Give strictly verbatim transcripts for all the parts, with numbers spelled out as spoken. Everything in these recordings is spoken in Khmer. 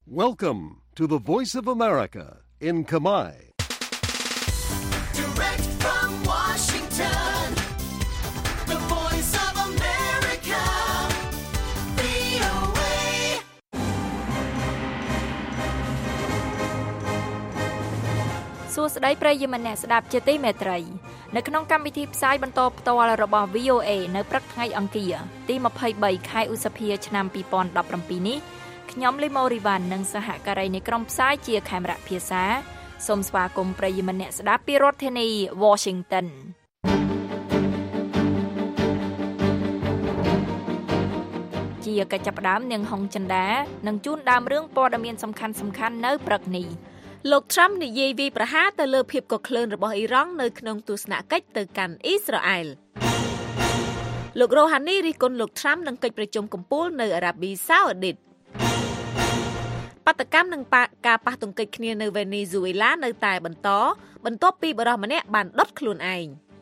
Welcome to the Voice of America in Khmer. Direct from Washington, the Voice of America, វី អូ เอសួស្តីប្រិយមិត្តអ្នកស្ដាប់ជាទីមេត្រីនៅក្នុងកម្មវិធីផ្សាយបន្តផ្ទាល់របស់ វី អូ เอ នៅព្រឹកថ្ងៃអង្គារទីยี่สิบสามខែឧសភាឆ្នាំยี่สิบสิบเจ็ดនេះខ្ញុំលីម៉ូរីវ៉ាន់និងសហការីនៃក្រុមផ្សាយជាខេមរៈភាសាសូមស្វាគមន៍ប្រិយមិត្តអ្នកស្ដាប់ពីរដ្ឋធានី Washington ជាកិច្ចចាប់ផ្ដើមនាងហុងចិន្តានឹងជូនដើមរឿងព័ត៌មានសំខាន់ៗនៅព្រឹកនេះលោក Trump និយាយវាយប្រហារទៅលើភាពកក្លឿនរបស់អ៊ីរ៉ង់នៅក្នុងទស្សនកិច្ចទៅកាន់អ៊ីស្រាអែលលោក Rouhani រិះគន់លោក Trump នឹងកិច្ចប្រជុំកំពូលនៅអារ៉ាប៊ីសាអូឌីតបាតកម្មនឹងការប៉ះទង្គិចគ្នានៅវេណេស៊ុយអេឡានៅតែបន្តបន្ទាប់ពីបរិះម្នាក់បានដុតខ្លួនឯង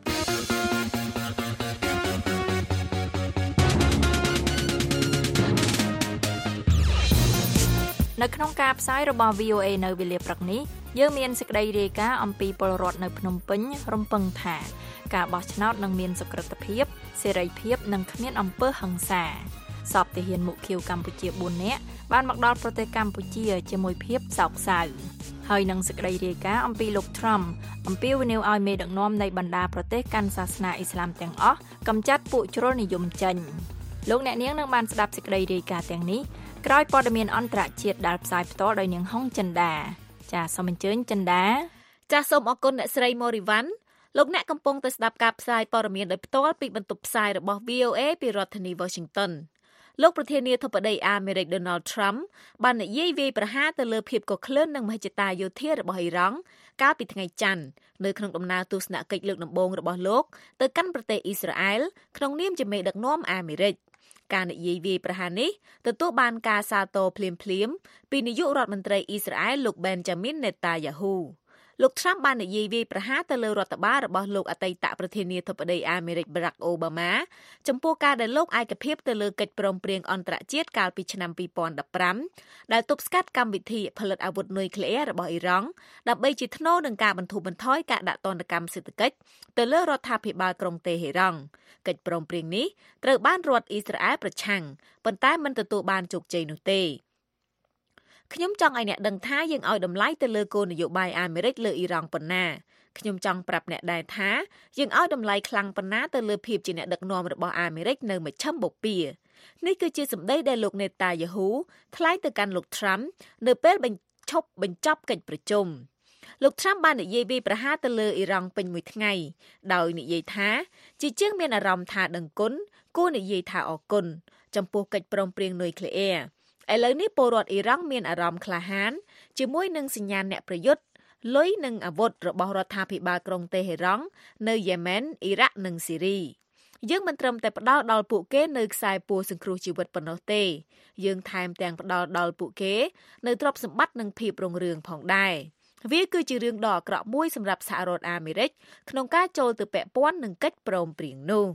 នៅក្នុងការផ្សាយរបស់ វី អូ เอ នៅវេលាព្រឹកនេះយើងមានសេចក្តីរាយការណ៍អំពីពលរដ្ឋនៅភ្នំពេញរំពឹងថាការបោះឆ្នោតនឹងមានសុក្រឹតភាពសេរីភាពនិងគ្មានអំពើហិង្សាសពទាហានមុខឃាវកម្ពុជាbốnនាក់បានមកដល់ប្រទេសកម្ពុជាជាមួយភាពសោកសៅហើយនឹងសេចក្តីរាយការណ៍អំពីលោក Trump អំពាវនាវឲ្យមេដឹកនាំនៃបណ្ដាប្រទេសកាន់សាសនាអ៊ីស្លាមទាំងអស់កម្ចាត់ពួកជ្រុលនិយមចេញលោកអ្នកនាងនឹងបានស្ដាប់សេចក្តីរាយការណ៍ទាំងនេះក្រោយព័ត៌មានអន្តរជាតិដែលផ្សាយផ្ទាល់ដោយនាងហុងចិន្តាចាសសូមអញ្ជើញចិន្តាចាសសូមអរគុណអ្នកស្រីម៉ូរីវ៉ាន់លោកអ្នកកំពុងតែស្ដាប់ការផ្សាយព័ត៌មានដោយផ្ទាល់ពីបន្ទប់ផ្សាយរបស់ វី អូ เอ ពីរដ្ឋធានី Washingtonលោកប្រធានាធិបតីអាមេរិក Donald Trump បាននិយាយវាយប្រហារទៅលើភាពកក្លឿននិងមហិច្ឆតាយោធារបស់អ៊ីរ៉ង់កាលពីថ្ងៃច័ន្ទនៅក្នុងដំណើរទស្សនកិច្ចលើកដំបូងរបស់លោកទៅកាន់ប្រទេសអ៊ីស្រាអែលក្នុងនាមជាមេដឹកនាំអាមេរិកការនិយាយវាយប្រហារនេះទទួលបានការសាទរភ្លាមៗពីនាយករដ្ឋមន្ត្រីអ៊ីស្រាអែលលោក Benjamin Netanyahuលោក Trump បាននិយាយវាយប្រហារទៅលើរដ្ឋបាលរបស់លោកអតីតប្រធានាធិបតីអាមេរិក Barack Obama ចំពោះការដែលលោកឯកភាពទៅលើកិច្ចព្រមព្រៀងអន្តរជាតិកាលពីឆ្នាំยี่สิบสิบห้าដែលទប់ស្កាត់កម្មវិធីផលិតអាវុធនុយក្លេអ៊ែររបស់អ៊ីរ៉ង់ដើម្បីជាថ្នូរនឹងការបន្ធូរបន្ថយការដាក់ទណ្ឌកម្មសេដ្ឋកិច្ចទៅលើរដ្ឋាភិបាលក្រុងតេហេរ៉ង់កិច្ចព្រមព្រៀងនេះត្រូវបានរដ្ឋអ៊ីស្រាអែលប្រឆាំងប៉ុន្តែមិនទទួលបានជោគជ័យនោះទេខ្ញុំចង់ឲ្យអ្នកដឹងថាយើងឲ្យតម្លៃទៅលើគោលនយោបាយអាមេរិកលើអ៊ីរ៉ង់ប៉ុណ្ណាខ្ញុំចង់ប្រាប់អ្នកដែរថាយើងឲ្យតម្លៃខ្លាំងប៉ុណ្ណាទៅលើភាពជាអ្នកដឹកនាំរបស់អាមេរិកនៅមជ្ឈិមបូព៌ានេះគឺជាសម្ដីដែលលោក Netanyahu ថ្លែងទៅកាន់លោក Trump នៅពេលបញ្ឈប់បញ្ចប់កិច្ចប្រជុំលោក Trump បាននិយាយវាយប្រហារទៅលើអ៊ីរ៉ង់ពេញមួយថ្ងៃដោយនិយាយថាជាជាងមានអារម្មណ៍ថាដឹងគុណគួរនិយាយថាអរគុណចំពោះកិច្ចព្រមព្រៀងនុយក្លេអ៊ែរឥឡូវនេះពលរដ្ឋអ៊ីរ៉ង់មានអារម្មណ៍ក្លាហានជាមួយនឹងសញ្ញាអ្នកប្រយុទ្ធលុយនិងអាវុធរបស់រដ្ឋាភិបាលក្រុងតេហេរ៉ង់នៅយេម៉ែនអ៊ីរ៉ាក់និងស៊ីរីយើងមិនត្រឹមតែផ្ដល់ដល់ពួកគេនៅខ្សែពួរសង្គ្រោះជីវិតប៉ុណ្ណោះទេយើងថែមទាំងផ្ដល់ដល់ពួកគេនៅទ្រព្យសម្បត្តិនិងភាពរុងរឿងផងដែរវាគឺជារឿងដ៏អាក្រក់មួយសម្រាប់សហរដ្ឋអាមេរិកក្នុងការចូលទៅពាក់ព័ន្ធនឹងកិច្ចព្រមព្រៀងនោះ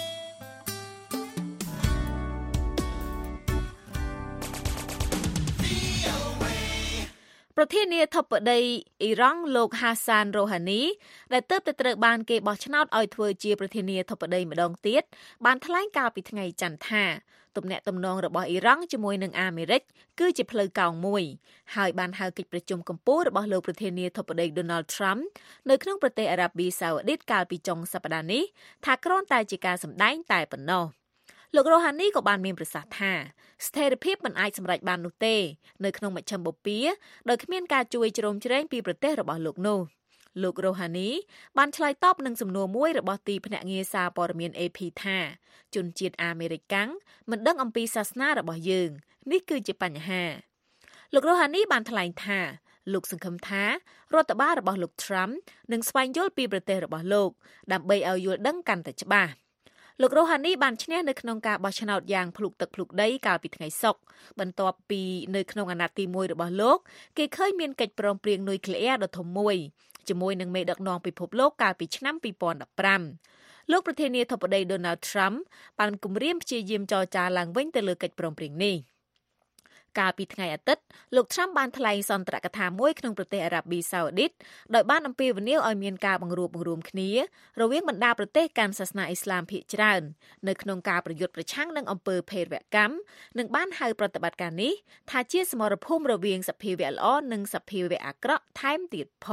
ប្រធានាធិបតីអ៊ីរ៉ង់លោក Hassan Rouhani ដែលទើបតែត្រូវបានគេបោះឆ្នោតឲ្យធ្វើជាប្រធានាធិបតីម្ដងទៀតបានថ្លែងកាលពីថ្ងៃច័ន្ទថាទំនាក់ទំនងរបស់អ៊ីរ៉ង់ជាមួយនឹងអាមេរិកគឺជាផ្លូវកោងមួយហើយបានហៅកិច្ចប្រជុំកំពូលរបស់លោកប្រធានាធិបតី Donald Trump នៅក្នុងប្រទេសអារ៉ាប៊ីសាអូឌីតកាលពីចុងសប្តាហ៍នេះថាគ្រាន់តែជាការសម្ដែងតែប៉ុណ្ណោះលោក Rouhani ក៏បានមានប្រសាសន៍ថាស្ថិរភាពមិនអាចសម្រេចបាននោះទេនៅក្នុងមជ្ឈិមបូព៌ាដោយគ្មានការជួយជ្រោមជ្រែងពីប្រទេសរបស់លោកនោះលោក Rouhani បានឆ្លើយតបនឹងសំណួរមួយរបស់ទីភ្នាក់ងារសារព័ត៌មាន เอ พี ថាជនជាតិអាមេរិកកាំងមិនដឹងអំពីសាសនារបស់យើងនេះគឺជាបញ្ហាលោក Rouhani បានថ្លែងថាលោកសង្ឃឹមថារដ្ឋបាលរបស់លោក Trump នឹងស្វែងយល់ពីប្រទេសរបស់លោកដើម្បីឲ្យយល់ដឹងកាន់តែច្បាស់លោក Rouhani បានឈ្នះនៅក្នុងការបោះឆ្នោតយ៉ាងភ្លុកទឹកភ្លុកដីកាលពីថ្ងៃសុក្របន្ទាប់ពីនៅក្នុងអាណត្តិទីមួយរបស់លោកគេឃើញមានកិច្ចព្រមព្រៀងនុយក្លេអ៊ែរដ៏ធំមួយជាមួយនឹងមេដឹកនាំពិភពលោកកាលពីឆ្នាំยี่สิบสิบห้าលោកប្រធានាធិបតី Donald Trump បានគម្រាមព្យាយាមចរចាឡើងវិញទៅលើកិច្ចព្រមព្រៀងនេះកាលពីថ្ងៃអាទិត្យលោក Trump បានថ្លែងសន្ទរកថាមួយក្នុងប្រទេសអារ៉ាប៊ីសាអូឌីតដោយបានអំពាវនាវឲ្យមានការបង្រួបបង្រួមគ្នារវាងបណ្ដាប្រទេសកាន់សាសនាអ៊ីស្លាមភាគច្រើននៅក្នុងការប្រយុទ្ធប្រឆាំងនឹងអំពើភេរវកម្មនិងបានហៅប្រតិបត្តិការនេះថាជាសមរភូមិរវាងសភាវៈល្អនិងសភាវៈអាក្រក់ថែមទៀតផង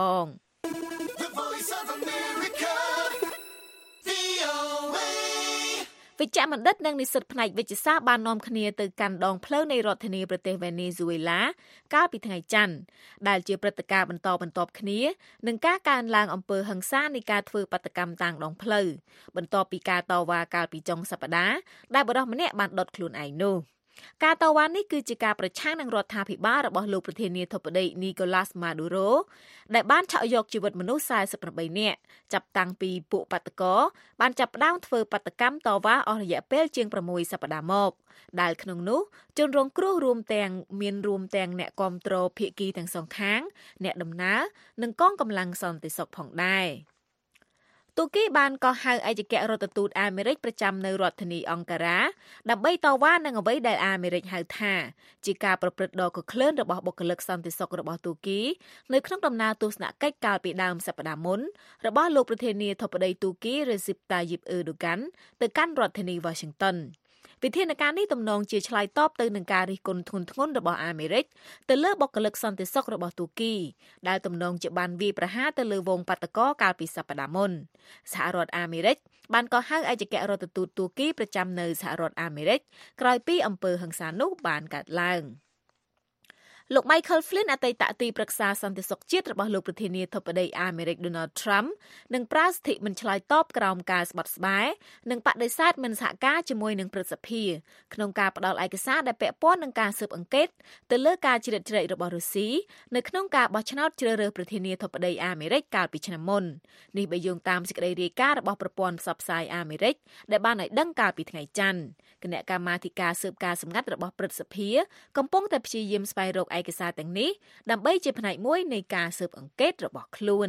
The Voice of America, វី អូ เอវិជ្ជបណ្ឌិតនិងនិស្សិតផ្នែកវិទ្យាសាស្ត្របាននាំគ្នាទៅកាន់ដងផ្លូវនៃរដ្ឋធានីប្រទេសវេណេស៊ុយអេឡាកាលពីថ្ងៃច័ន្ទដែលជាព្រឹត្តិការណ៍បន្តបន្ទាប់គ្នានឹងការកើនឡើងអំពើហិង្សានៃការធ្វើបាតកម្មតាមដងផ្លូវបន្ទាប់ពីការតវ៉ាកាលពីចុងសប្តាហ៍ដែលបុរសម្នាក់បានដុតខ្លួនឯងនោះការតវ៉ានេះគឺជាការប្រឆាំងនឹងរដ្ឋាភិបាលរបស់លោកប្រធានាធិបតី Nicolas Maduro ដែលបានឆក់យកជីវិតមនុស្ស สี่สิบแปด នាក់ចាប់តាំងពីពួកបាតកោបានចាប់ផ្ដើមធ្វើបាតកម្មតវ៉ាអស់រយៈពេលជាង 6 សប្តាហ៍មកដែលក្នុងនោះជនរងគ្រោះរួមទាំងមានរួមទាំងអ្នកគាំទ្រភាគីទាំងសងខាងអ្នកដំណើរនិងកងកម្លាំងសន្តិសុខផងដែរទូគីបានកោះហៅឯកអគ្គរដ្ឋទូតអាមេរិកប្រចាំនៅរដ្ឋធានីអង្ការ៉ាដើម្បីតវ៉ានឹងអ្វីដែលអាមេរិកហៅថាជាការប្រព្រឹត្តដ៏គ្រលើនរបស់បុគ្គលិកសន្តិសុខរបស់ទូគីនៅក្នុងដំណើរទស្សនកិច្ចកាលពីដើមសប្តាហ៍មុនរបស់លោកប្រធានាធិបតីទូគី Recep Tayyip Erdogan ទៅកាន់រដ្ឋធានី Washington វិធានការនេះទំនងជាឆ្លើយតបទៅនឹងការរិះគន់ធ្ងន់ធ្ងររបស់អាមេរិកទៅលើបុគ្គលិកសន្តិសុខរបស់ទូគីដែលទំនងជាបានវាយប្រហារទៅលើវងបាតកោកាលពីសប្តាហ៍មុនសហរដ្ឋអាមេរិកបានកោះហៅឯកអគ្គរដ្ឋទូតទូគីប្រចាំនៅសហរដ្ឋអាមេរិកក្រោយពីអំពើហិង្សានោះបានកើតឡើងលោក Michael Flynn អតីតទីប្រឹក្សាសន្តិសុខជាតិរបស់លោកប្រធានាធិបតីអាមេរិក Donald Trump នឹងប្រើសិទ្ធិមិនឆ្លើយតបក្រោមការស្បត់ស្បាយនិងបដិសេធមិនសហការជាមួយនឹងព្រឹទ្ធសភាក្នុងការផ្ដល់ឯកសារដែលពាក់ព័ន្ធនឹងការស៊ើបអង្កេតទៅលើការជ្រៀតជ្រែករបស់រុស្ស៊ីនៅក្នុងការបោះឆ្នោតជ្រើសរើសប្រធានាធិបតីអាមេរិកកាលពីឆ្នាំមុននេះបើយោងតាមសេចក្តីរាយការណ៍របស់ប្រព័ន្ធផ្សព្វផ្សាយអាមេរិកដែលបានឲ្យដឹងកាលពីថ្ងៃច័ន្ទគណៈកម្មាធិការស៊ើបការសម្ងាត់របស់ព្រឹទ្ធសភាកំពុងតែព្យាយាមស្វែងរកឯកសារទាំងនេះដើម្បីជាផ្នែកមួយនៃការស៊ើបអង្កេតរបស់ខ្លួន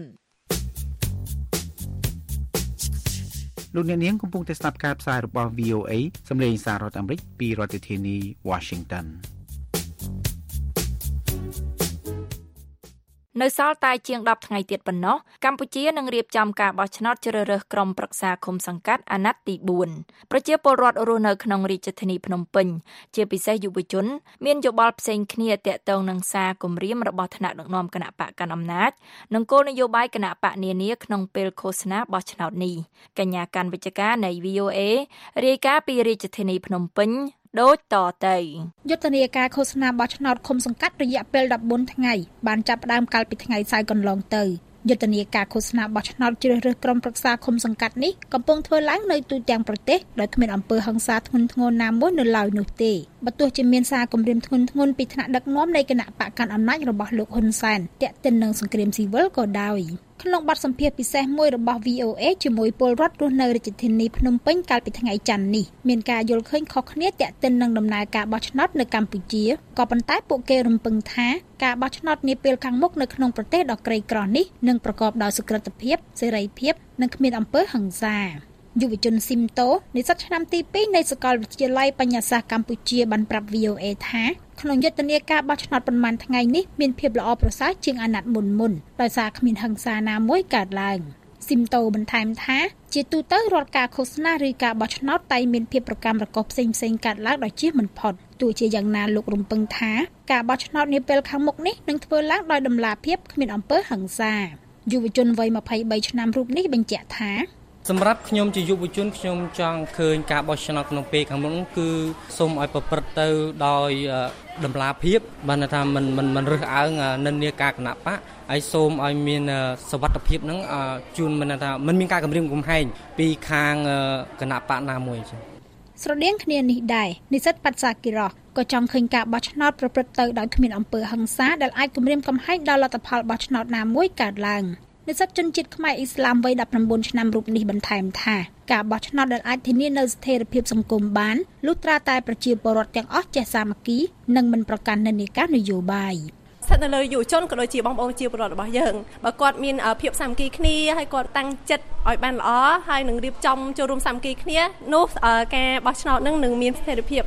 លោកអ្នកនាងកំពុងតែស្ដាប់ការផ្សាយរបស់ វី អូ เอ សម្លេងសាររដ្ឋអាមេរិកពីរដ្ឋធានី Washington នៅសល់តែជាងដប់ថ្ងៃទៀតប៉ុណ្ណោះកម្ពុជានឹងរៀបចំការបោះឆ្នោតជ្រើសរើសក្រុមប្រឹក្សាឃុំសង្កាត់អាណត្តិទីបួនប្រជាពលរដ្ឋរស់នៅក្នុងរាជធានីភ្នំពេញជាពិសេសយុវជនមានយោបល់ផ្សេងគ្នាទាក់ទងនឹងសារគម្រាមរបស់ថ្នាក់ដឹកនាំគណៈបកកណ្ដាលអំណាចនិងគោលនយោបាយគណៈបកនានាក្នុងពេលឃោសនាបោះឆ្នោតនេះកញ្ញាកាន់វិជ្ជការនៃ វី អូ เอ រាយការណ៍ពីរាជធានីភ្នំពេញដូចតទៅយុទ្ធនាការឃោសនាបោះឆ្នោតឃុំសង្កាត់រយៈពេលដប់បួនថ្ងៃបានចាប់ផ្ដើមកាលពីថ្ងៃសៅរ៍កន្លងទៅយុទ្ធនាការឃោសនាបោះឆ្នោតជ្រើសរើសក្រុមប្រឹក្សាឃុំសង្កាត់នេះកំពុងធ្វើឡើងនៅទូទាំងប្រទេសដោយគ្មានអំពើហិង្សាធ្ងន់ធ្ងរណាមួយនៅឡើយនោះទេបើទោះជាមានសារគំរាមធ្ងន់ធ្ងរពីថ្នាក់ដឹកនាំនៃគណៈបកកាន់អំណាចរបស់លោកហ៊ុនសែនទាក់ទិននឹងសង្គ្រាមស៊ីវិលក៏ដោយក្នុងបទសម្ភាសន៍ពិសេសមួយរបស់ វី អូ เอ ជាមួយពលរដ្ឋរស់នៅរាជធានីភ្នំពេញកាលពីថ្ងៃច័ន្ទនេះមានការយល់ឃើញខុសគ្នាទាក់ទិននឹងដំណើរការបោះឆ្នោតនៅកម្ពុជាក៏ប៉ុន្តែពួកគេរំពឹងថាការបោះឆ្នោតនាពេលខាងមុខនៅក្នុងប្រទេសដ៏ក្រីក្រនេះនឹងប្រកបដោយសុក្រឹតភាពសេរីភាពនិងគ្មានអំពើហិង្សាយុវជនស៊ីមតូនិស្សិតឆ្នាំទីពីរនៃសាកលវិទ្យាល័យបញ្ញាសាស្ត្រកម្ពុជាបានប្រាប់ វី អូ เอ ថាក្នុងយុទ្ធនាការបោះឆ្នោតប៉ុន្មានថ្ងៃនេះមានភាពល្អប្រសើរជាងអាណត្តិមុនមុនដោយសារគ្មានហិង្សាណាមួយកើតឡើងស៊ីមតូបន្ថែមថាជាទូទៅរាល់ការឃោសនាឬការបោះឆ្នោតតែមានភាពប្រកម្មប្រកបផ្សេងផ្សេងកើតឡើងដោយជៀសមិនផុតទោះជាយ៉ាងណាលោករំពឹងថាការបោះឆ្នោតនាពេលខាងមុខនេះនឹងធ្វើឡើងដោយតម្លាភាពគ្មានអំពើហិង្សាយុវជនវ័យម្ភៃបីឆ្នាំរូបនេះបញ្ជាក់ថាសម្រាប់ខ្ញុំជាយុវជនខ្ញុំចង់ឃើញការបោះឆ្នោតក្នុងពេលខាងមុខគឺសូមឲ្យប្រព្រឹត្តទៅដោយតម្លាភាពបានថាមិនមិនមិនរើសអើងនិន្នាការគណៈបកហើយសូមឲ្យមានសុវត្ថិភាពហ្នឹងជូនមិនថាមិនមានការគំរាមកំហែងពីខាងគណៈបកណាមួយចឹងស្រដៀងគ្នានេះដែរនិស្សិតបច្សាគិរោះក៏ចង់ឃើញការបោះឆ្នោតប្រព្រឹត្តទៅដោយគ្មានអំពើហិង្សាដែលអាចគំរាមកំហែងដល់លទ្ធផលបោះឆ្នោតណាមួយកើតឡើងនិស្សិតជនជាតិខ្មែរអ៊ីស្លាមវ័យដប់ប្រាំបួនឆ្នាំរូបនេះបន្ថែមថាការបោះឆ្នោតដែលអាចធានានូវស្ថិរភាពសង្គមបានលុះត្រាតែប្រជាពលរដ្ឋទាំងអស់ចេះសាមគ្គីនិងមិនប្រកាន់និន្នាការនយោបាយស្ថិតនៅលើយុវជនក៏ដូចជាបងប្អូនជាពលរដ្ឋរបស់យើងបើគាត់មានភាពសាមគ្គីគ្នាហើយគាត់តាំងចិត្តឲ្យបានល្អហើយនឹងរៀបចំចូលរួមសាមគ្គីគ្នានោះការបោះឆ្នោតនឹងនឹងមានស្ថិរភាព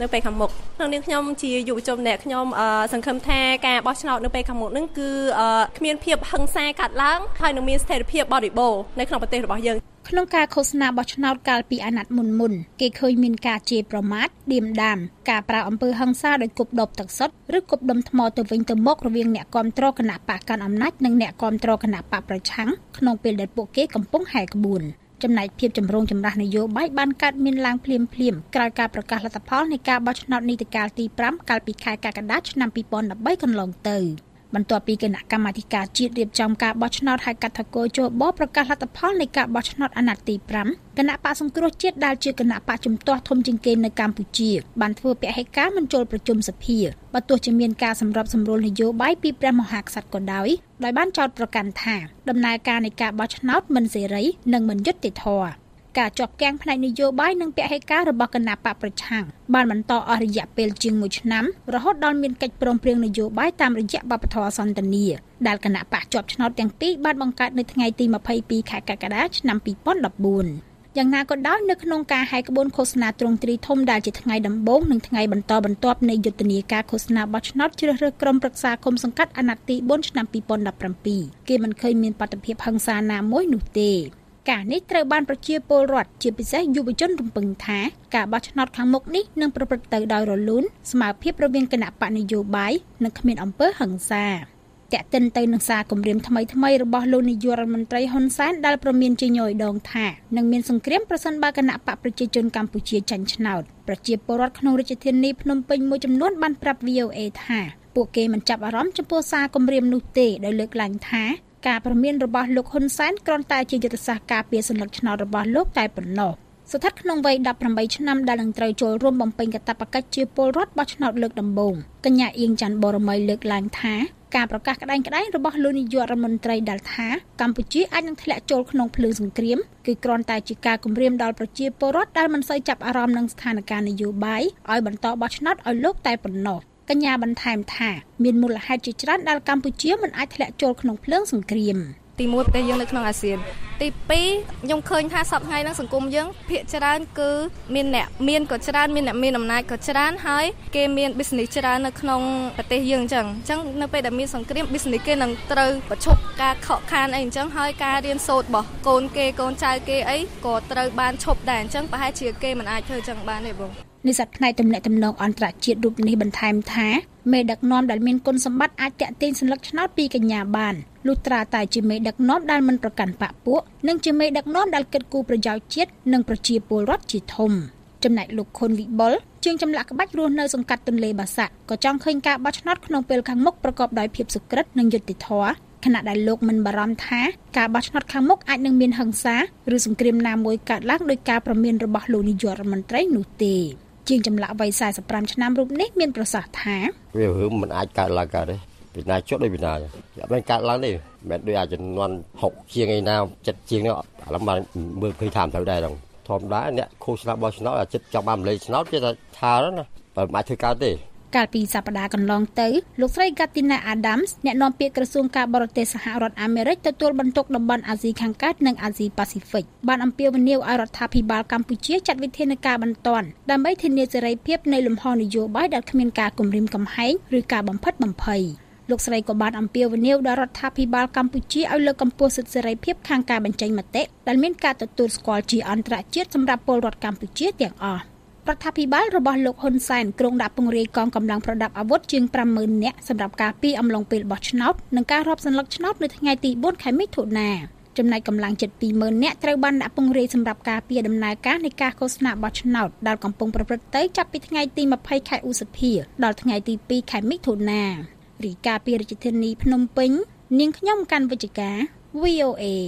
នៅពេលខាងមុខក្នុងនាមខ្ញុំជាយុវជនម្នាក់ខ្ញុំសង្ឃឹមថាការបោះឆ្នោតនៅពេលខាងមុខហ្នឹងគឺគ្មានភាពហិង្សាកាត់ឡើងហើយនឹងមានស្ថិរភាពបរិបូរណ៍នៅក្នុងប្រទេសរបស់យើងក្នុងការឃោសនាបោះឆ្នោតកាលពីអាណត្តិមុនមុនគេឃើញមានការជេរប្រមាថឌៀមដាមការប្រើអំពើហិង្សាដោយគប់ដុំទឹកសុទ្ធឬគប់ដុំថ្មទៅវិញទៅមករវាងអ្នកគាំទ្រគណៈបកកាន់អំណាចនិងអ្នកគាំទ្រគណៈបកប្រឆាំងក្នុងពេលដែលពួកគេកំពុងហែក្បួនចំណែកភាពចម្រូងចម្រាសនយោបាយបានកើតមានឡើងភ្លាមៗក្រោយការប្រកាសលទ្ធផលនៃការបោះឆ្នោតនីតិកាលទីប្រាំកាលពីខែកក្កដាឆ្នាំពីរពាន់ដប់បីកន្លងទៅបន្ទាប់ពីគណៈកម្មាធិការជាតិរៀបចំការបោះឆ្នោតហៅកាត់ថាគោជបប្រកាសលទ្ធផលនៃការបោះឆ្នោតអាណត្តិទីប្រាំគណៈបកសង្គ្រោះជាតិដែលជាគណៈបកជំទាស់ធំជាងគេនៅកម្ពុជាបានធ្វើពហិការមិនចូលប្រជុំសភាបើទោះជាមានការសម្របសម្រួលនយោបាយពីព្រះមហាក្សត្រក៏ដោយដោយបានចោទប្រកាន់ថាដំណើរការនៃការបោះឆ្នោតមិនសេរីនិងមិនយុត្តិធម៌ការជាប់គាំងផ្នែកនយោបាយនិងពហិការរបស់គណៈបកប្រឆាំងបានបន្តអស់រយៈពេលជាងមួយឆ្នាំរហូតដល់មានកិច្ចព្រមព្រៀងនយោបាយតាមរយៈវប្បធម៌សន្តិនិកដែលគណៈបកជាប់ឆ្នោតទាំងពីរបានបង្កើតនៅថ្ងៃទីម្ភៃពីរខែកក្កដាឆ្នាំពីរពាន់ដប់បួនយ៉ាងណាក៏ដោយនៅក្នុងការហែក្បួនឃោសនាទ្រង់ទ្រីធំដែលជាថ្ងៃដំបូងនិងថ្ងៃបន្តបន្ទាប់នៃយុទ្ធនាការឃោសនាបោះឆ្នោតជ្រើសរើសក្រុមប្រឹក្សាគុំសង្កាត់អាណត្តិទីបួនឆ្នាំពីរពាន់ដប់ប្រាំពីរគេមិនឃើញមានបាតុភិបហិង្សាណាមួយនោះទេការនេះត្រូវបានប្រជាពលរដ្ឋជាពិសេសយុវជនរំពឹងថាការបោះឆ្នោតខាងមុខនេះនឹងប្រព្រឹត្តទៅដោយរលូនស្មើភាពរវាងគណៈបកនយោបាយនិងគ្មានអំពើហិង្សាតែកតិនទៅនឹងសារគម្រាមថ្មីថ្មីរបស់លោកនាយករដ្ឋមន្ត្រីហ៊ុនសែនដែលប្រមានជាញយដងថានឹងមានសង្គ្រាមប្រសិនបើគណៈបកប្រជាជនកម្ពុជាចាញ់ឆ្នោតប្រជាពលរដ្ឋក្នុងរាជធានីភ្នំពេញមួយចំនួនបានប្រាប់ វី អូ អេ ថាពួកគេមិនចាប់អារម្មណ៍ចំពោះសារគម្រាមនោះទេដោយលើកឡើងថាការប្រមានរបស់លោកហ៊ុនសែនគ្រាន់តែជាយុទ្ធសាស្ត្រការពារសន្លឹកឆ្នោតរបស់លោកតែប៉ុណ្ណោះស្ថិតក្នុងវ័យដប់ប្រាំបីឆ្នាំដែលនឹងត្រូវចូលរួមបំពេញកាតព្វកិច្ចជាពលរដ្ឋបោះឆ្នោតលើកដំបូងកញ្ញាអៀងច័ន្ទបរមីលើកឡើងថាការប្រកាសក្តែងក្តែងរបស់លោកនាយករដ្ឋមន្ត្រីដែលថាកម្ពុជាអាចនឹងធ្លាក់ចូលក្នុងភ្លើងសង្គ្រាមគឺគ្រាន់តែជាការគំរាមដល់ប្រជាពលរដ្ឋដែលមិនសូវចាប់អារម្មណ៍នឹងស្ថានភាពនយោបាយឲ្យបន្តបោះឆ្នោតឲ្យលោកតែប៉ុណ្ណោះកញ្ញាបន្ថែមថាមានមូលហេតុជាច្រើនដែលកម្ពុជាមិនអាចធ្លាក់ចូលក្នុងភ្លើងសង្គ្រាមទីមួយប្រទេសយើងនៅក្នុងអាស៊ានទីពីរខ្ញុំឃើញថាសប្តាហ៍ថ្ងៃហ្នឹងសង្គមយើងភាគច្រើនគឺមានអ្នកមានក៏ច្រើនមានអ្នកមានអំណាចក៏ច្រើនហើយគេមាន business ច្រើននៅក្នុងប្រទេសយើងអញ្ចឹងអញ្ចឹងនៅពេលដែលមានសង្គ្រាម business គេនឹងត្រូវប្រឈប់ការខកខានអីអញ្ចឹងហើយការរៀនសូត្ររបស់កូនគេកូនចៅគេអីក៏ត្រូវបានឈប់ដែរអញ្ចឹងប្រហែលជាគេមិនអាចធ្វើអញ្ចឹងបានទេបងនិស្សិតផ្នែកទំនាក់ទំនងអន្តរជាតិរូបនេះបន្ថែមថាមេដឹកនាំដែលមានគុណសម្បត្តិអាចតាក់ទាញសញ្ញាឆ្នោតពីកញ្ញាបានលុះត្រាតែជាមេដឹកនាំដែលមិនប្រកាន់បកពួកនិងជាមេដឹកនាំដែលគិតគូរប្រយោជន៍ជាតិនិងប្រជាពលរដ្ឋជាធំចំណែកលោកខុនវិបុលជាងចម្លាក់ក្បាច់រស់នៅសង្កាត់ទន្លេបាសាក់ក៏ចង់ឃើញការបោះឆ្នោតក្នុងពេលខាងមុខប្រកបដោយភាពសុក្រិតនិងយុត្តិធម៌ខណៈដែលលោកមិនបារម្ភថាការបោះឆ្នោតខាងមុខអាចនឹងមានហិង្សាឬសង្គ្រាមណាមួយកើតឡើងដោយការប្រមានរបស់លោកនាយករដ្ឋមន្ត្រីនោះទេជាងចម្លាក់វ័យសែសិបប្រាំឆ្នាំរូបនេះមានប្រសាសន៍ថាវារឿងមិនអាចកើតឡើងកើតទេពីណាចុះដោយពីណាអត់មានកើតឡើងទេមិនដូចអាចចំនួនហុកជាងឯណាចិត្តជាងនេះឥឡូវបានមើលឃើញថាត្រូវដែរហ្នឹងធម្មតាអ្នកឃោសនាបោះឆ្នោតចិត្តចង់បានម្លេចឆ្នោតគេថាថាណាបើមិនអាចធ្វើកើតទេកាលពីសប្តាហ៍កន្លងទៅលោកស្រី Katina Adams អ្នកនាំពាក្យក្រសួងការបរទេសសហរដ្ឋអាមេរិកទទួលបន្ទុកតំបន់អាស៊ីខាងកើតនិងអាស៊ីប៉ាស៊ីហ្វិកបានអំពាវនាវឲ្យរដ្ឋាភិបាលកម្ពុជាចាត់វិធានការបន្ទាន់ដើម្បីធានាសេរីភាពនៃលំហនយោបាយដែលគ្មានការគំរាមកំហែងឬការបំផិតបំភ័យលោកស្រីក៏បានអំពាវនាវដល់រដ្ឋាភិបាលកម្ពុជាឲ្យលើកកម្ពស់សិទ្ធិសេរីភាពខាងការបញ្ចេញមតិដែលមានការទទួលស្គាល់ជាអន្តរជាតិសម្រាប់ពលរដ្ឋកម្ពុជាទាំងអស់រដ្ឋាភិបាលរបស់លោកហ៊ុនសែនក្រុងដាក់ពង្រាយកងកម្លាំងប្រដាប់អាវុធជាង ប្រាំម៉ឺន នាក់សម្រាប់ការពារអំឡុងពេលបោះឆ្នោតនិងការរាប់សន្លឹកឆ្នោតនៅថ្ងៃទីបួនខែមិថុនាចំណែកកម្លាំងជិត ពីរម៉ឺន នាក់ត្រូវបានដាក់ពង្រាយសម្រាប់ការពារដំណើរការនៃការឃោសនាបោះឆ្នោតដែលកំពុងប្រព្រឹត្តទៅចាប់ពីថ្ងៃទីម្ភៃខែឧសភាដល់ថ្ងៃទីពីរខែមិថុនារីកាពីរាជធានីភ្នំពេញនាងខ្ញុំកាន់វិជ្ជការ វី អូ អេ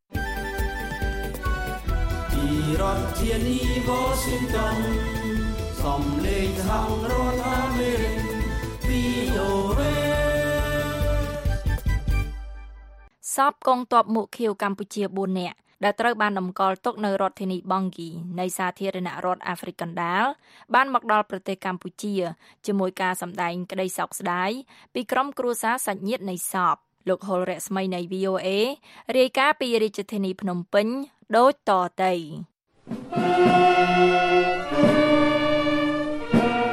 ពីរដ្ឋធានី Washington សំឡេងសហរដ្ឋអាមេរិក វី អូ អេសពកងទ័ពមុខខៀវកម្ពុជាបួននាក់ដែលត្រូវបានតម្កល់ទុកនៅរដ្ឋធានីបង់ហ្គីនៃសាធារណរដ្ឋអាហ្វ្រិកកណ្ដាលបានមកដល់ប្រទេសកម្ពុជាជាមួយការសម្ដែងក្តីសោកស្ដាយពីក្រុមគ្រួសារសាច់ញាតិនៃសពលោកហុលរស្មីនៃ វី អូ អេ រាយការណ៍ពីរាជធានីភ្នំពេញដូចតទៅ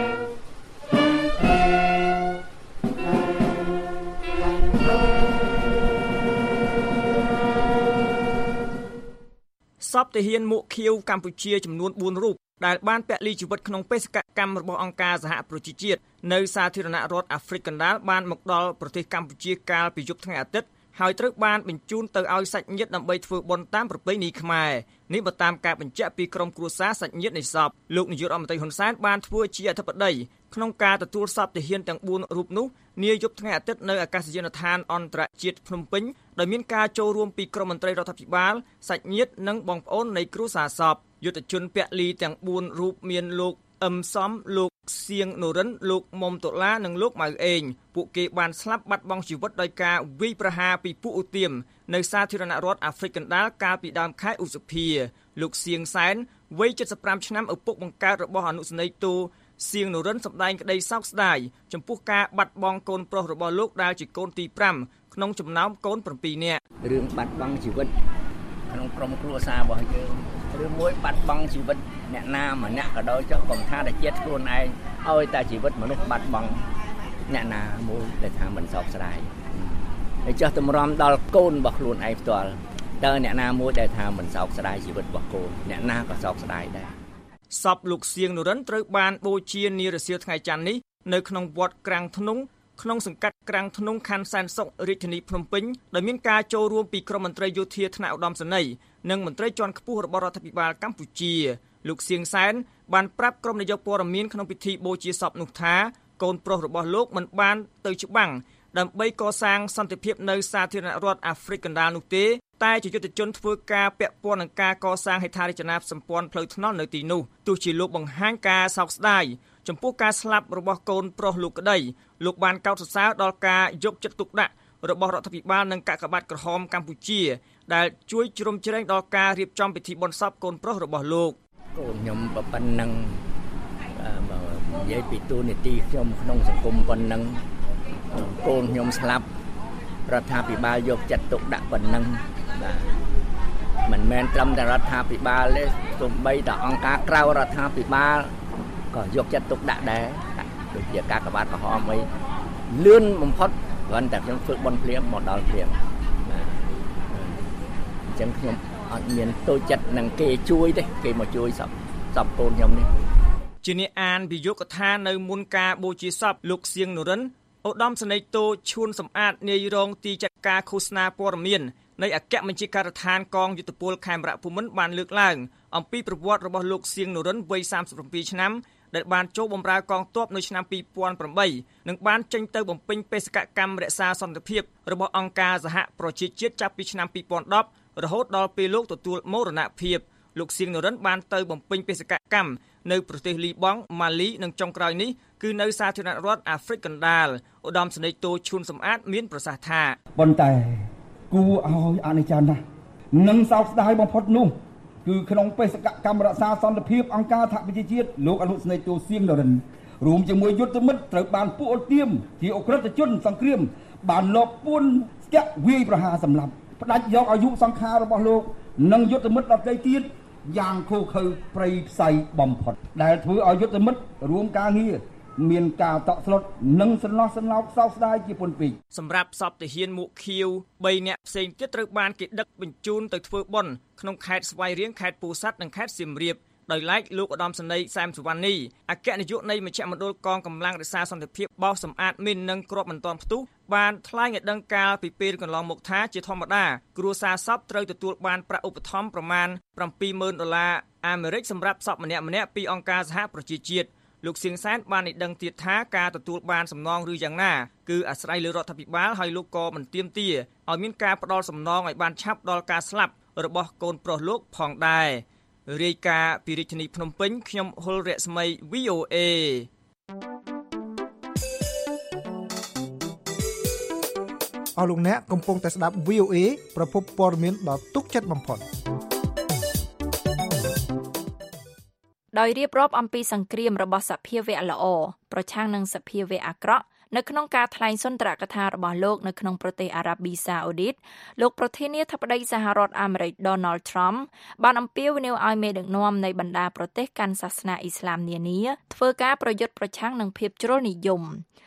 ពទាហានមួកខៀវកម្ពុជាចំនួនបួនរូបដែលបានពលីជីវិតក្នុងបេសកកម្មរបស់អង្គការសហប្រជាជាតិនៅសាធារណរដ្ឋអាហ្វ្រិកកណ្ដាលបានមកដល់ប្រទេសកម្ពុជាកាលពីយប់ថ្ងៃអាទិត្យហើយត្រូវបានបញ្ជូនទៅឲ្យសាច់ញាតិដើម្បីធ្វើបុណ្យតាមប្រពៃណីខ្មែរនេះបើតាមការបញ្ជាក់ពីក្រុមគ្រួសារសាច់ញាតិនៃសពលោកនាយករដ្ឋមន្ត្រីហ៊ុនសែនបានធ្វើជាអធិបតីក្នុងការទទួលសពទាហានទាំងបួនរូបនោះនាយប់ថ្ងៃអាទិត្យនៅអាកាសយានដ្ឋានអន្តរជាតិភ្នំពេញដោយមានការចូលរួមពីក្រុមមន្ត្រីរដ្ឋាភិបាលសាច់ញាតិនិងបងប្អូននៃគ្រួសារសពយុទ្ធជនពលីទាំងបួនរូបមានលោកអឹមសំលោកសៀងនរិនលោកមុំតុលានិងលោកម៉ៅអេងពួកគេបានស្លាប់បាត់បង់ជីវិតដោយការវាយប្រហារពីពួកឧទាមនៅសាធារណរដ្ឋអាហ្វ្រិកកណ្ដាលកាលពីដើមខែឧសភាលោកសៀងសែនវ័យเจ็ดสิบห้าឆ្នាំឪពុកបង្កើតរបស់អនុសេនីយ៍តូសៀងនរិនសម្ដែងក្តីសោកស្ដាយចំពោះការបាត់បង់កូនប្រុសរបស់លោកដែលជាកូនទីប្រាំក្នុងចំណោមកូនbảyនាក់រឿងបាត់បង់ជីវិតក្នុងក្រុមគ្រួសាររបស់យើងរឿងមួយបាត់បង់ជីវិតអ្នកណាម្នាក់ក៏ដោយចុះកុំថាតែជាតិខ្លួនឯងឲ្យតែជីវិតមនុស្សបាត់បង់អ្នកណាមួយដែលថាមិនសោកស្ដាយហើយចុះតម្រាំដល់កូនរបស់ខ្លួនឯងផ្ទាល់តើអ្នកណាមួយដែលថាមិនសោកស្ដាយជីវិតរបស់កូនអ្នកណាក៏សោកស្ដាយដែរសពលោកសៀងនរិនត្រូវបានបូជានារសៀលថ្ងៃច័ន្ទនេះនៅក្នុងវត្តក្រាំងធ្នង់ក្នុងសង្កាត់ក្រាំងធ្នង់ខណ្ឌសែនសុខរាជធានីភ្នំពេញដែលមានការចូលរួមពីក្រុមមន្ត្រីយោធាថ្នាក់ឧត្តមសេនីយ៍និងមន្ត្រីជាន់ខ្ពស់របស់រដ្ឋាភិបាលកម្ពុជាលោកសៀងសែនបានប្រាប់ក្រុមនាយកព័ត៌មានក្នុងពិធីបូជាសពនោះថាកូនប្រុសរបស់លោកមិនបានទៅច្បាំងដើម្បីកសាងសន្តិភាពនៅសាធារណរដ្ឋអាហ្វ្រិកកណ្ដាលនោះទេតែជាយុទ្ធជនធ្វើការពាក់ព័ន្ធនឹងការកសាងហេដ្ឋារចនាសម្ព័ន្ធផ្លូវថ្នល់នៅទីនោះទោះជាលោកបង្ហាញការសោកស្ដាយចំពោះការស្លាប់របស់កូនប្រុសលោកក្តីលោកបានកោតសរសើរដល់ការយកចិត្តទុកដាក់របស់រដ្ឋាភិបាលនិងកាកបាទក្រហមកម្ពុជាដែលជួយជ្រោមជ្រែងដល់ការរៀបចំពិធីបុណ្យសពកូនប្រុសរបស់លោកកូនខ្ញុំប៉ុណ្ណឹងនិយាយពីទូនីតិខ្ញុំក្នុងសង្គមប៉ុណ្ណឹងកូនខ្ញុំស្លាប់រដ្ឋាភិបាលយកចិត្តទុកដាក់ប៉ុណ្ណឹងបាទមិនមែនត្រឹមតែរដ្ឋាភិបាលទេទោះបីតែអង្គការក្រៅរដ្ឋាភិបាលក៏យកចិត្តទុកដាក់ដែរដូចជាកាកបាទក្រហមអីលឿនបំផុតគ្រាន់តែខ្ញុំធ្វើបន់ភ្លាមមកដល់ភ្លាមបាទអញ្ចឹងខ្ញុំអត់មានតូចចិត្តនឹងគេជួយទេគេមកជួយសពសពកូនខ្ញុំនេះជាអ្នកអានវិយោគថានៅមុនការបូជាសពលោកសៀងនរិនឧត្តមសេនីយ៍តូឈួនសំអាតនាយរងទីចាត់ការឃោសនាព័ត៌មាននៃអគ្គបញ្ជាការដ្ឋានកងយុទ្ធពលខេមរៈភូមិន្ទបានលើកឡើងអំពីប្រវត្តិរបស់លោកសៀងនរិនវ័យសាមសិបbảyឆ្នាំដែលបានចូលបម្រើកងទ័ពនៅឆ្នាំពីរពាន់ប្រាំបីនិងបានចេញទៅបំពេញបេសកកម្មរក្សាសន្តិភាពរបស់អង្គការសហប្រជាជាតិចាប់ពីឆ្នាំពីរពាន់ដប់រហូតដល់ពេលលោកទទួលមរណភាពលោកសៀងនរិនបានទៅបំពេញបេសកកម្មនៅប្រទេសលីបង់ម៉ាលីនិងចុងក្រោយនេះគឺនៅសាធារណរដ្ឋអាហ្វ្រិកកណ្ដាលឧត្តមសេនីយ៍តូឈួនសំអាតមានប្រសាសន៍ថាប៉ុន្តែគួរឲ្យអនិច្ចំណាស់និងសោកស្ដាយបំផុតនោះគឺក្នុងបេសកកម្មរក្សាសន្តិភាពអង្គការសហប្រជាជាតិលោកអនុសេនីយ៍តូសៀងនរិនរួមជាមួយយុទ្ធមិត្តត្រូវបានពួកឧទាមជាអក្រិតជនសង្គ្រាមបានលបពួនស្ទាក់វាយប្រហារសម្លាប់ផ្ដាច់យកអាយុសង្ខាររបស់លោកនិងយុទ្ធមិត្តដទៃទៀតយ៉ាងឃោឃៅព្រៃផ្សៃបំផុតដែលធ្វើឲ្យយុទ្ធមិត្តរួមការងារមានការតក់ស្លុតនិងសន្លោះសន្លោកសោកស្ដាយជាពន់ពេកសម្រាប់សពទាហានមួកខៀវបីនាក់ផ្សេងទៀតត្រូវបានគេដឹកបញ្ជូនទៅធ្វើបុណ្យក្នុងខេត្តស្វាយរៀងខេត្តពោធិ៍សាត់និងខេត្តសៀមរាបដោយឡែកលោកឧត្តមសេនីយ៍សែមសុវណ្ណនីអគ្គនាយកនៃមជ្ឈមណ្ឌលកងកម្លាំងរក្សាសន្តិភាពបោះសម្អាតមីននិងគ្រាប់មិនទាន់ផ្ទុះបានថ្លែងឲ្យដឹងកាលពីពេលកន្លងមកថាជាធម្មតាគ្រួសារសពត្រូវទទួលបានប្រាក់ឧបត្ថម្ភប្រមាណប្រាំពីរម៉ឺនដុល្លារអាមេរិកសម្រាប់សពម្នាក់ម្នាក់ពីអង្គការសហប្រជាជាតិលោកសៀងសែនបានឲ្យដឹងទៀតថាការទទួលបានសំណងឬយ៉ាងណាគឺអាស្រ័យលើរដ្ឋាភិបាលហើយលោកក៏មិនទាមទារឲ្យមានការផ្ដល់សំណងឲ្យបានឆាប់ដល់ការស្លាប់របស់កូនប្រុសលោកផងដែររាយការណ៍ពីរាជធានីភ្នំពេញខ្ញុំហុលរស្មី វី អូ เอអស់លោកអ្នកកំពុងតែស្ដាប់ វី អូ เอ ប្រភពព័ត៌មានដ៏ទុកចិត្តបំផុតដោយរៀបរាប់អំពីសង្គ្រាមរបស់សភាវៈល្អប្រឆាំងនឹងសភាវៈអាក្រក់នៅក្នុងការថ្លែងសុន្ទរកថារបស់លោកនៅក្នុងប្រទេសអារ៉ាប៊ីសាអូឌីតលោកប្រធានាធិបតីសហរដ្ឋអាមេរិក Donald Trump បានអំពាវនាវឲ្យមេដឹកនាំនៃបណ្ដាប្រទេសកាន់សាសនាអ៊ីស្លាមនានាធ្វើការប្រយុទ្ធប្រឆាំងនឹងភាពជ្រុលនិយម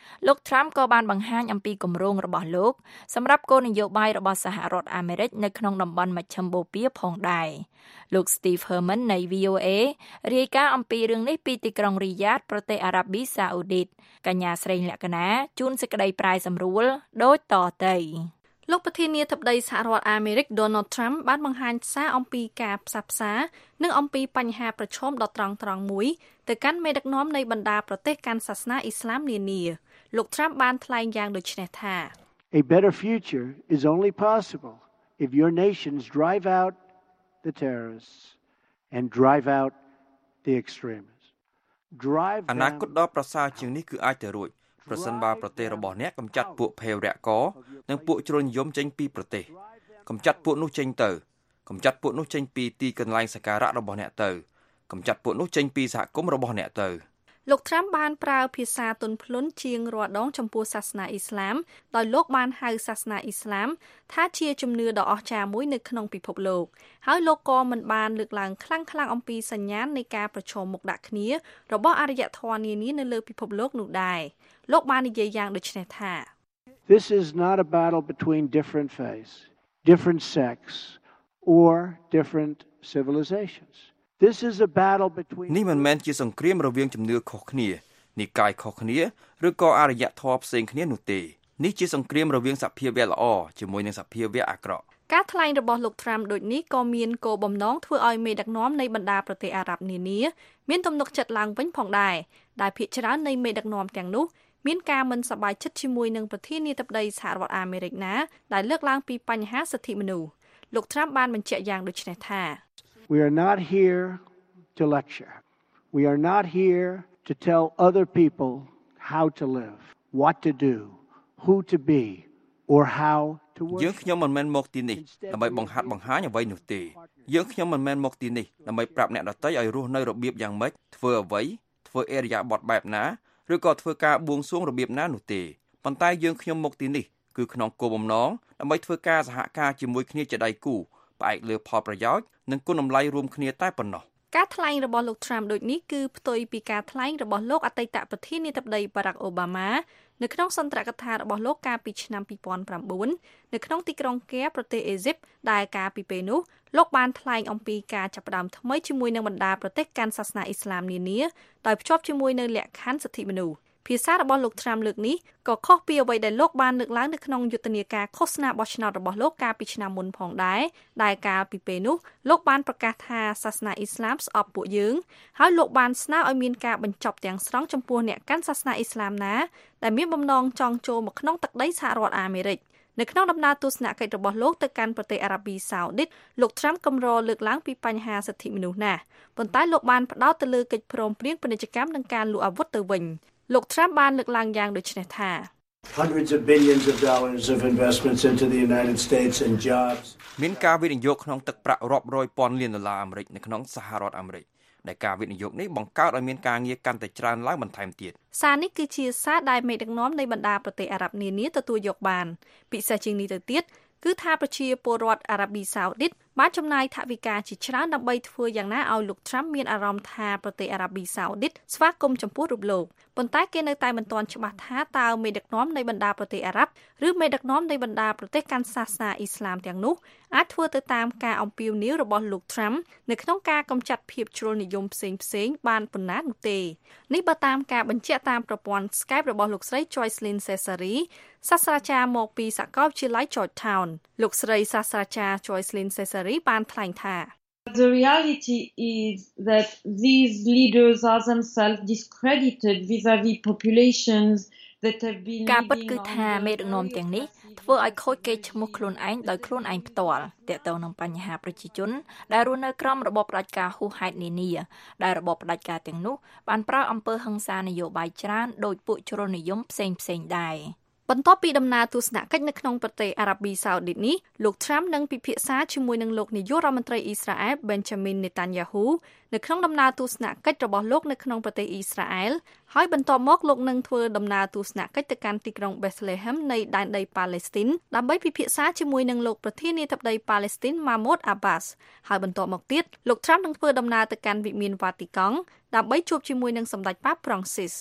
លោក Trump ក៏បានបង្ហាញអំពីគម្រោងរបស់លោកសម្រាប់គោលនយោបាយរបស់សហរដ្ឋអាមេរិកនៅក្នុងតំបន់មជ្ឈិមបូព៌ាផងដែរលោក Steve Herman នៃ វី អូ เอ រាយការណ៍អំពីរឿងនេះពីទីក្រុងរីយ៉ាតប្រទេសអារ៉ាប៊ីសាអូឌីតកញ្ញាស្រីលក្ខណាជួនសេចក្តីប្រាយសម្រួលដូចតទៅលោកប្រធានាធិបតីសហរដ្ឋអាមេរិក Donald Trump បានបង្ហាញសារអំពីការផ្សះផ្សានិងអំពីបញ្ហាប្រឈមដ៏ត្រង់ត្រង់មួយទៅកាន់មេដឹកនាំនៃបណ្ដាប្រទេសកាន់សាសនាអ៊ីស្លាមនានាលោក Trump បានថ្លែងយ៉ាងដូចនេះថា A better future is only possible if your nations drive out the terrorists and drive out the extremists. Drive អនាគតដ៏ប្រសើរជាងនេះគឺអាចទៅរួចប្រសិនបើប្រទេសរបស់អ្នកកម្ចាត់ពួកភេរវករនិងពួកជ្រុលនិយមចេញពីប្រទេសកម្ចាត់ពួកនោះចេញទៅកម្ចាត់ពួកនោះចេញពីទីកន្លែងសក្ការៈរបស់អ្នកទៅកម្ចាត់ពួកនោះចេញពីសហគមន៍របស់អ្នកទៅលោក Trump បានប្រើភាសាទន់ភ្លន់ជាងរាល់ដងចំពោះសាសនាអ៊ីស្លាមដោយលោកបានហៅសាសនាអ៊ីស្លាមថាជាជំនឿដ៏អស្ចារ្យមួយនៅក្នុងពិភពលោកហើយលោកក៏មិនបានលើកឡើងខ្លាំងៗអំពីសញ្ញាណនៃការប្រឈមមុខដាក់គ្នារបស់អរិយធម៌នានានៅលើពិភពលោកនោះដែរលោកបាននិយាយយ៉ាងដូចនេះថា This is not a battle between different faiths, different sects or different civilizations. This is a battle between នេះមិនមែនជាសង្គ្រាមរវាងជំនឿខុសគ្នានិកាយខុសគ្នាឬក៏អរិយធម៌ផ្សេងគ្នានោះទេនេះជាសង្គ្រាមរវាងសភាវៈល្អជាមួយនឹងសភាវៈអាក្រក់ការថ្លែងរបស់លោក Trump ដូចនេះក៏មានគោលបំណងធ្វើឲ្យមេដឹកនាំនៃបណ្ដាប្រទេសអារ៉ាប់នានាមានទំនុកចិត្តឡើងវិញផងដែរដែលភាគច្រើននៃមេដឹកនាំទាំងនោះមានការមិនសប្បាយចិត្តជាមួយនឹងប្រធានាធិបតីសហរដ្ឋអាមេរិកណាដែលលើកឡើងពីបញ្ហាសិទ្ធិមនុស្សលោក Trump បានបញ្ជាក់យ៉ាងដូចនេះថា We are not here to lecture. We are not here to tell other people how to live, what to do, who to be, or how to work. យើងខ្ញុំមិនមែនមកទីនេះដើម្បីបង្ហាត់បង្ហាញអ្វីនោះទេយើងខ្ញុំមិនមែនមកទីនេះដើម្បីប្រាប់អ្នកដទៃឲ្យរស់នៅរបៀបយ៉ាងម៉េចធ្វើអ្វីធ្វើអេរយាប័តបែបណាឬក៏ធ្វើការបួងសួងរបៀបណានោះទេប៉ុន្តែយើងខ្ញុំមកទីនេះគឺក្នុងគោលបំណងដើម្បីធ្វើការសហការជាមួយគ្នាជាដៃគូផ្អែកលើផលប្រយោជន៍និងគុណតម្លៃរួមគ្នាតែប៉ុណ្ណោះការថ្លែងរបស់លោក Trump ដូចនេះគឺផ្ទុយពីការថ្លែងរបស់លោកអតីតប្រធានាធិបតី Barack Obama នៅក្នុងសន្ទរកថារបស់លោកកាលពីឆ្នាំពីរពាន់ប្រាំបួននៅក្នុងទីក្រុងកាប្រទេសអេស៊ីបដែលកាលពីពេលនោះលោកបានថ្លែងអំពីការចាប់ផ្ដើមថ្មីជាមួយនឹងបណ្ដាប្រទេសកាន់សាសនាអ៊ីស្លាមនានាដោយភ្ជាប់ជាមួយនៅលក្ខខណ្ឌសិទ្ធិមនុស្សភាសារបស់លោក Trump លើកនេះក៏ខុសពីអ្វីដែលលោកបានលើកឡើងនៅក្នុងយុទ្ធនាការឃោសនាបោះឆ្នោតរបស់លោកកាលពីឆ្នាំមុនផងដែរដែលកាលពីពេលនោះលោកបានប្រកាសថាសាសនាអ៊ីស្លាមស្អប់ពួកយើងហើយលោកបានស្នើឲ្យមានការបញ្ចប់ទាំងស្រុងចំពោះអ្នកកាន់សាសនាអ៊ីស្លាមណាដែលមានបំណងចង់ចូលមកក្នុងទឹកដីសហរដ្ឋអាមេរិកនៅក្នុងដំណើរទស្សនកិច្ចរបស់លោកទៅកាន់ប្រទេសអារ៉ាប៊ីសាអូឌីតលោក Trump កម្រលើកឡើងពីបញ្ហាសិទ្ធិមនុស្សណាស់ប៉ុន្តែលោកបានផ្ដោតទៅលើកិច្ចព្រមព្រៀងពាណិជ្ជកម្មនិងការលក់អាវុធទៅវិញលោក Trump បានលើកឡើងយ៉ាងដូចនេះថា Hundreds of billions of dollars of investments into the United States and jobs មានការវិនិយោគក្នុងទឹកប្រាក់រាប់រយពាន់លានដុល្លារអាមេរិកនៅក្នុងសហរដ្ឋអាមេរិកដែលការវិនិយោគនេះបង្កើតឲ្យមានការងារកាន់តែច្រើនឡើងបន្ថែមទៀតសារនេះគឺជាសារដែលមេដឹកនាំនៃបណ្ដាប្រទេសអារ៉ាប់នានាទទួលយកបានពិសេសជាងនេះទៅទៀតគឺថាប្រជាពលរដ្ឋអារ៉ាប៊ីសាអូឌីតបានចំណាយថវិកាជាច្រើនដើម្បីធ្វើយ៉ាងណាឲ្យលោក Trump មានអារម្មណ៍ថាប្រទេសអារ៉ាប៊ីសាអូឌីតស្វាគមន៍ចំពោះរូបលោកប៉ុន្តែគេនៅតែមិនទាន់ច្បាស់ថាតើមេដឹកនាំនៃបណ្ដាប្រទេសអារ៉ាប់ឬមេដឹកនាំនៃបណ្ដាប្រទេសកាន់សាសនាអ៊ីស្លាមទាំងនោះអាចធ្វើទៅតាមការអំពាវនាវរបស់លោក Trump នៅក្នុងការកម្ចាត់ភាពជ្រុលនិយមផ្សេងៗបានប៉ុណ្ណានោះទេនេះបើតាមការបញ្ជាក់តាមប្រព័ន្ធ Skype របស់លោកស្រី Joycelyn Cesari សាស្ត្រាចារ្យមកពីសាកលវិទ្យាល័យ Georgetown លោកស្រីសាស្ត្រាចារ្យ Joycelyn Cesari បានថ្លែងថា The reality is that these leaders are themselves discredited vis-à-vis populations that have been ការពិតគឺថាមេដឹកនាំទាំងនេះធ្វើឲ្យខូចកេរ្តិ៍ឈ្មោះខ្លួនឯងដោយខ្លួនឯងផ្ទាល់ទាក់ទងនឹងបញ្ហាប្រជាជនដែលរស់នៅក្រោមរបបផ្ដាច់ការហួសហេតុនានាដែលរបបផ្ដាច់ការទាំងនោះបានប្រើអំពើហិង្សានយោបាយច្រើនដោយពួកជ្រុលនិយមផ្សេងៗដែរបន្ទាប់ពីដំណើរទស្សនកិច្ចនៅក្នុងប្រទេសអារ៉ាប៊ីសាអូឌីតនេះលោក Trump នឹងពិភាក្សាជាមួយនឹងលោកនាយករដ្ឋមន្ត្រីអ៊ីស្រាអែល Benjamin Netanyahu នៅក្នុងដំណើរទស្សនកិច្ចរបស់លោកនៅក្នុងប្រទេសអ៊ីស្រាអែលហើយបន្ទាប់មកលោកនឹងធ្វើដំណើរទស្សនកិច្ចទៅកាន់ទីក្រុង Bethlehem នៃដែនដីប៉ាឡេស្ទីនដើម្បីពិភាក្សាជាមួយនឹងលោកប្រធានាធិបតីប៉ាឡេស្ទីន Mahmoud Abbas ហើយបន្ទាប់មកទៀតលោក Trump នឹងធ្វើដំណើរទៅកាន់វិមានវ៉ាទីកង់ដើម្បីជួបជាមួយនឹងសម្ដេចប៉ាប Francis ព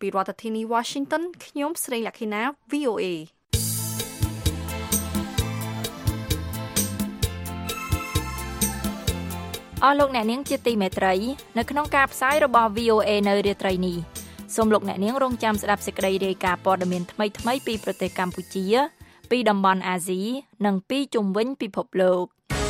ពីរដ្ឋធានី Washington ខ្ញុំស្រីលក្ខិណា វី អូ เอអស់លោកអ្នកនាងជាទីមេត្រីនៅក្នុងការផ្សាយរបស់ វី អូ เอ នៅរាត្រីនេះសូមលោកអ្នកនាងរងចាំស្ដាប់សេចក្តីរាយការណ៍ព័ត៌មានថ្មីៗពីប្រទេសកម្ពុជាពីតំបន់អាស៊ីនិងពីជុំវិញពិភពលោក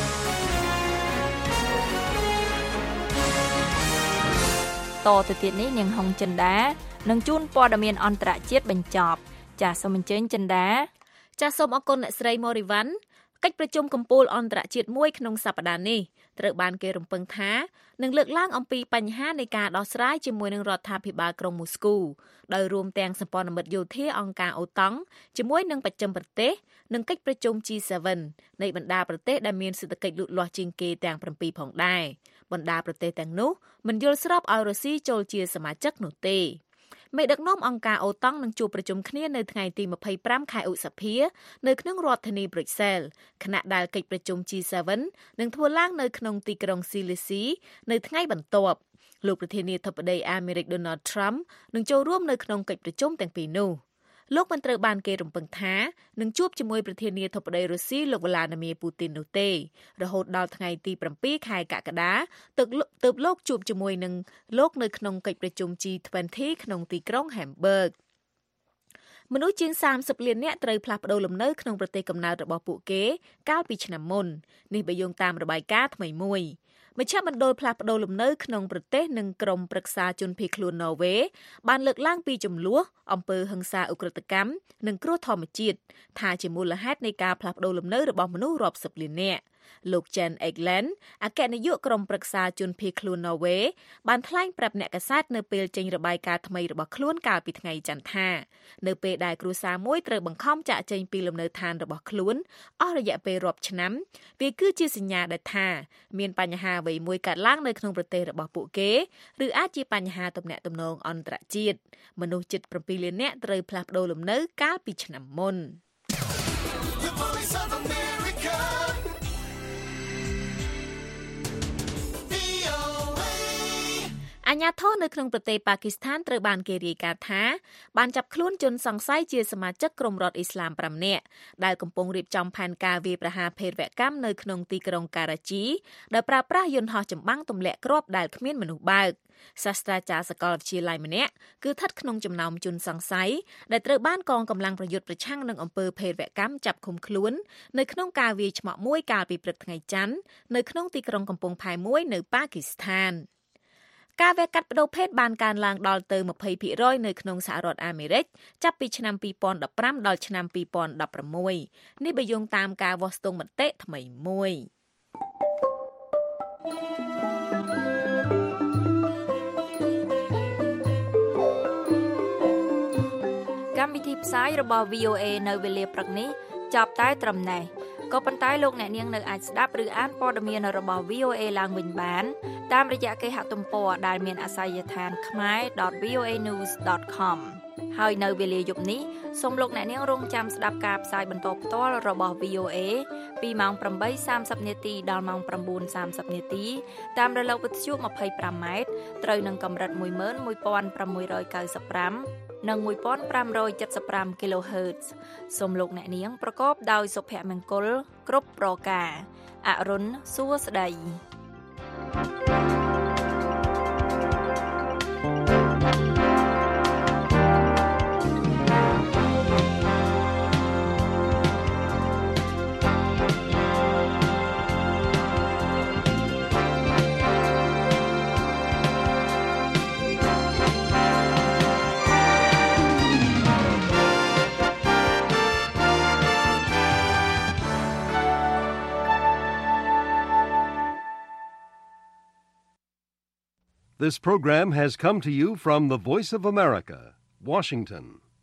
តទៅទៀតនេះនាងហុងចិន្តានឹងជូនព័ត៌មានអន្តរជាតិបញ្ចប់ចាសសូមអញ្ជើញចិន្តាចាសសូមអរគុណអ្នកស្រីម៉ូរីវ៉ាន់កិច្ចប្រជុំកំពូលអន្តរជាតិមួយក្នុងសប្តាហ៍នេះត្រូវបានគេរំពឹងថានឹងលើកឡើងអំពីបញ្ហានៃការដោះស្រាយជាមួយនឹងរដ្ឋាភិបាលក្រុងមូស្គូដោយរួមទាំងសម្ព័ន្ធមិត្តយោធាអង្គការអូតង់ជាមួយនឹងបច្ចឹមប្រទេសនិងកិច្ចប្រជុំ ជី សេven នៃបណ្ដាប្រទេសដែលមានសេដ្ឋកិច្ចលូតលាស់ជាងគេទាំង7ផងដែរបណ្ដាប្រទេសទាំងនោះមិនយល់ស្របឲ្យរុស្ស៊ីចូលជាសមាជិកនោះទេមេដឹកនាំអង្គការអូតង់នឹងជួបប្រជុំគ្នានៅថ្ងៃទី25ខែឧសភានៅក្នុងរដ្ឋធានី Brussels ខណៈដែលកិច្ចប្រជុំ ជី សេven នឹងធ្វើឡើងនៅក្នុងទីក្រុងស៊ីលីស៊ីនៅថ្ងៃបន្ទាប់លោកប្រធានាធិបតីអាមេរិក Donald Trump នឹងចូលរួមនៅក្នុងកិច្ចប្រជុំទាំងពីរនោះលោកមិនត្រូវបានគេរំពឹងថានឹងជួបជាមួយប្រធានាធិបតីរុស្ស៊ីលោក Vladimir Putin នោះទេរហូតដល់ថ្ងៃទី7ខែកក្កដាទើបទើបលោកជួបជាមួយនឹងលោកនៅក្នុងកិច្ចប្រជុំ ជី ยี่สิบ ក្នុងទីក្រុង Hamburg មនុស្សជាង30លាននាក់ត្រូវផ្លាស់ប្ដូរលំនៅក្នុងប្រទេសកំណើតរបស់ពួកគេកាលពីឆ្នាំមុននេះបើយោងតាមរបាយការណ៍ថ្មីមួយមជ្ឈមណ្ឌលផ្លាស់ប្ដូរលំនៅក្នុងប្រទេសនិងក្រុមប្រឹក្សាជនភៀសខ្លួនណ័រវេបានលើកឡើងពីចំនួនអំពើហិង្សាឧក្រិដ្ឋកម្មនិងគ្រោះធម្មជាតិថាជាមូលហេតុនៃការផ្លាស់ប្ដូរលំនៅរបស់មនុស្សរាប់សិបលាននាក់លោក Jen Egeland អគ្គនាយកក្រុមប្រឹក្សាជនភៀសខ្លួនណ័រវេបានថ្លែងប្រាប់អ្នកកាសែតនៅពេលចេញរបាយការណ៍ថ្មីរបស់ខ្លួនកាលពីថ្ងៃច័ន្ទថានៅពេលដែលគ្រួសារមួយត្រូវបង្ខំចាកចេញពីលំនៅឋានរបស់ខ្លួនអស់រយៈពេលរាប់ឆ្នាំវាគឺជាសញ្ញាដែលថាមានបញ្ហាអ្វីមួយកើតឡើងនៅក្នុងប្រទេសរបស់ពួកគេឬអាចជាបញ្ហាទំនាក់ទំនងអន្តរជាតិមនុស្សជិត7លាននាក់ត្រូវផ្លាស់ប្ដូរលំនៅកាលពីឆ្នាំមុនអាញាធរនៅក្នុងប្រទេសប៉ាគីស្ថានត្រូវបានគេរាយការណ៍ថាបានចាប់ខ្លួនជនសង្ស័យជាសមាជិកក្រុមរដ្ឋអ៊ីស្លាម5នាក់ដែលកំពុងរៀបចំផែនការវាយប្រហារភេរវកម្មនៅក្នុងទីក្រុងការ៉ាជីដោយប្រើប្រាស់យន្តហោះចម្បាំងទម្លាក់គ្រាប់ដែលគ្មានមនុស្សបើកសាស្ត្រាចារ្យសាកលវិទ្យាល័យម្នាក់គឺស្ថិតក្នុងចំណោមជនសង្ស័យដែលត្រូវបានកងកម្លាំងប្រយុទ្ធប្រឆាំងនឹងអំពើភេរវកម្មចាប់ឃុំខ្លួននៅក្នុងការវាយឆ្មក់មួយកាលពីព្រឹកថ្ងៃច័ន្ទនៅក្នុងទីក្រុងកំពង់ផែមួយនៅប៉ាគីស្ថានការវះកាត់ប្តូរភេទបានកើនឡើងដល់ទៅ20%នៅក្នុងសហរដ្ឋអាមេរិកចាប់ពីឆ្នាំ2015ដល់ឆ្នាំ2016នេះបើយោងតាមការវាស់ស្ទង់មតិថ្មីមួយកម្មវិធីផ្សាយរបស់ វី អូ เอ នៅវេលាព្រឹកនេះចប់តែត្រឹមនេះក៏ប៉ុន្តែលោកអ្នកនាងនៅអាចស្ដាប់ឬអានព័ត៌មានរបស់ វី អូ เอ ឡើងវិញបានតាមរយៈគេហទំព័រដែលមានអាសយដ្ឋាន khmae dot v o a news dot com ហើយនៅវេលាយប់នេះសូមលោកអ្នកនាងរងចាំស្ដាប់ការផ្សាយបន្តផ្ទាល់របស់ វី អូ เอ ពីម៉ោង eight thirtyនាទីដល់ម៉ោងnine thirtyនាទីតាមរលកវិទ្យុtwenty-fiveម៉ែត្រត្រូវនឹងកម្រិតone one six nine fiveនិងone five seven five គីឡូហឺត សូមលោកអ្នកនាងប្រកបដោយសុភមង្គលគ្រប់ប្រការអរុនសួស្តី This program has come to you from the Voice of America, Washington.